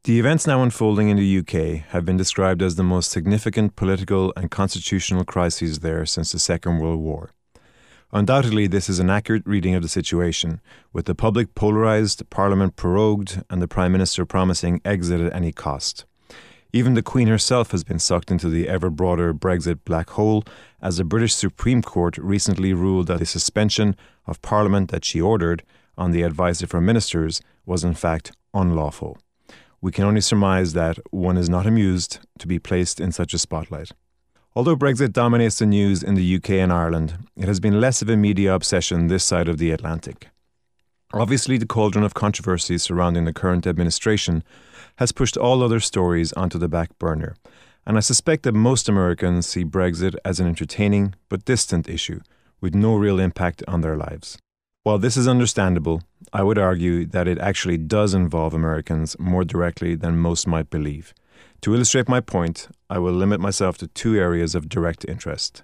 The events now unfolding in the UK have been described as the most significant political and constitutional crises there since the Second World War. Undoubtedly, this is an accurate reading of the situation, with the public polarised, Parliament prorogued, and the Prime Minister promising exit at any cost. Even the Queen herself has been sucked into the ever-broader Brexit black hole, as the British Supreme Court recently ruled that the suspension of Parliament that she ordered, on the advice of her ministers, was in fact unlawful. We can only surmise that one is not amused to be placed in such a spotlight. Although Brexit dominates the news in the UK and Ireland, it has been less of a media obsession this side of the Atlantic. Obviously, the cauldron of controversy surrounding the current administration has pushed all other stories onto the back burner, and I suspect that most Americans see Brexit as an entertaining but distant issue, with no real impact on their lives. While this is understandable, I would argue that it actually does involve Americans more directly than most might believe. To illustrate my point, I will limit myself to two areas of direct interest.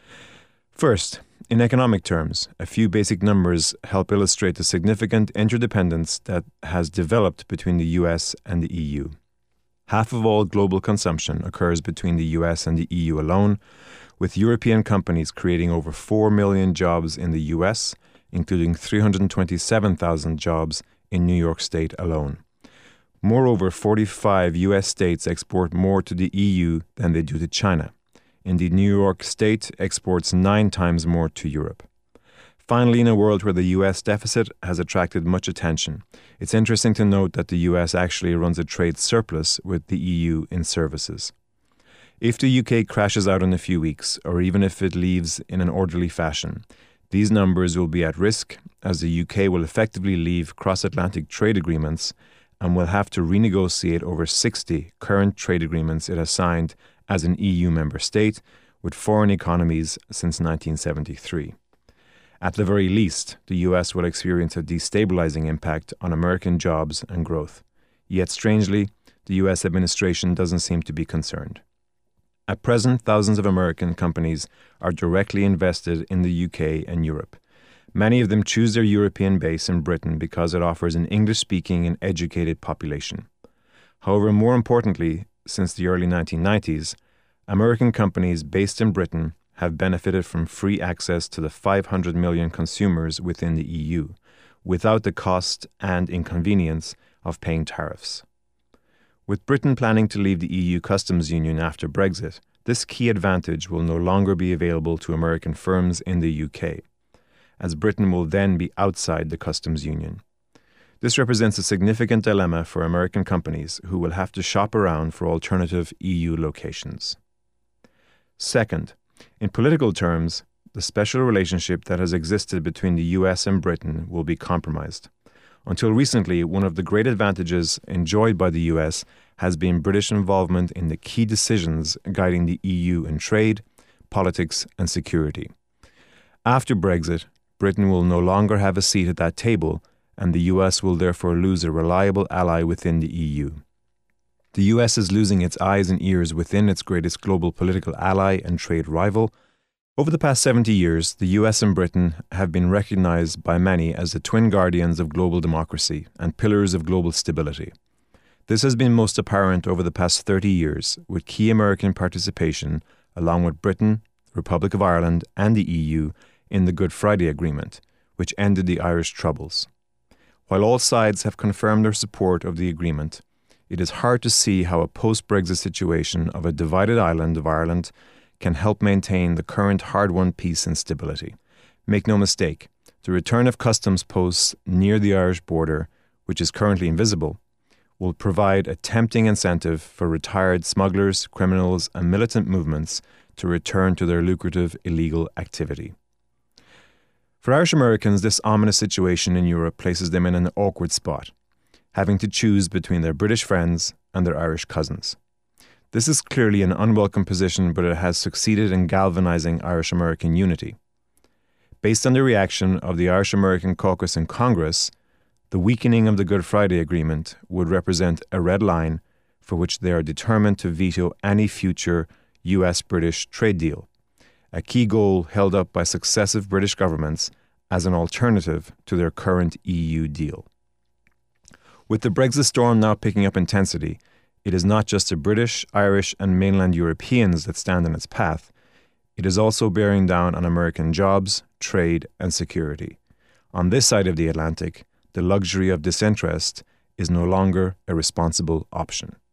First, in economic terms, a few basic numbers help illustrate the significant interdependence that has developed between the US and the EU. Half of all global consumption occurs between the US and the EU alone, with European companies creating over 4 million jobs in the US, including 327,000 jobs in New York State alone. Moreover, 45 US states export more to the EU than they do to China. Indeed, New York State exports 9 times more to Europe. Finally, in a world where the US deficit has attracted much attention, it's interesting to note that the US actually runs a trade surplus with the EU in services. If the UK crashes out in a few weeks, or even if it leaves in an orderly fashion, these numbers will be at risk, as the UK will effectively leave cross-Atlantic trade agreements and will have to renegotiate over 60 current trade agreements it has signed as an EU member state with foreign economies since 1973. At the very least, the US will experience a destabilizing impact on American jobs and growth. Yet strangely, the US administration doesn't seem to be concerned. At present, thousands of American companies are directly invested in the UK and Europe. Many of them choose their European base in Britain because it offers an English-speaking and educated population. However, more importantly, since the early 1990s, American companies based in Britain have benefited from free access to the 500 million consumers within the EU, without the cost and inconvenience of paying tariffs. With Britain planning to leave the EU customs union after Brexit, this key advantage will no longer be available to American firms in the UK, as Britain will then be outside the customs union. This represents a significant dilemma for American companies who will have to shop around for alternative EU locations. Second, in political terms, the special relationship that has existed between the US and Britain will be compromised. Until recently, one of the great advantages enjoyed by the US has been British involvement in the key decisions guiding the EU in trade, politics, and security. After Brexit, Britain will no longer have a seat at that table, and the US will therefore lose a reliable ally within the EU. The US is losing its eyes and ears within its greatest global political ally and trade rival. Over the past 70 years, the US and Britain have been recognized by many as the twin guardians of global democracy and pillars of global stability. This has been most apparent over the past 30 years, with key American participation, along with Britain, the Republic of Ireland, and the EU, in the Good Friday Agreement, which ended the Irish Troubles. While all sides have confirmed their support of the agreement, it is hard to see how a post-Brexit situation of a divided island of Ireland can help maintain the current hard-won peace and stability. Make no mistake, the return of customs posts near the Irish border, which is currently invisible, will provide a tempting incentive for retired smugglers, criminals, and militant movements to return to their lucrative illegal activity. For Irish Americans, this ominous situation in Europe places them in an awkward spot, having to choose between their British friends and their Irish cousins. This is clearly an unwelcome position, but it has succeeded in galvanizing Irish-American unity. Based on the reaction of the Irish-American caucus in Congress, the weakening of the Good Friday Agreement would represent a red line for which they are determined to veto any future US-British trade deal, a key goal held up by successive British governments as an alternative to their current EU deal. With the Brexit storm now picking up intensity, it is not just the British, Irish, and mainland Europeans that stand in its path. It is also bearing down on American jobs, trade, and security. On this side of the Atlantic, the luxury of disinterest is no longer a responsible option.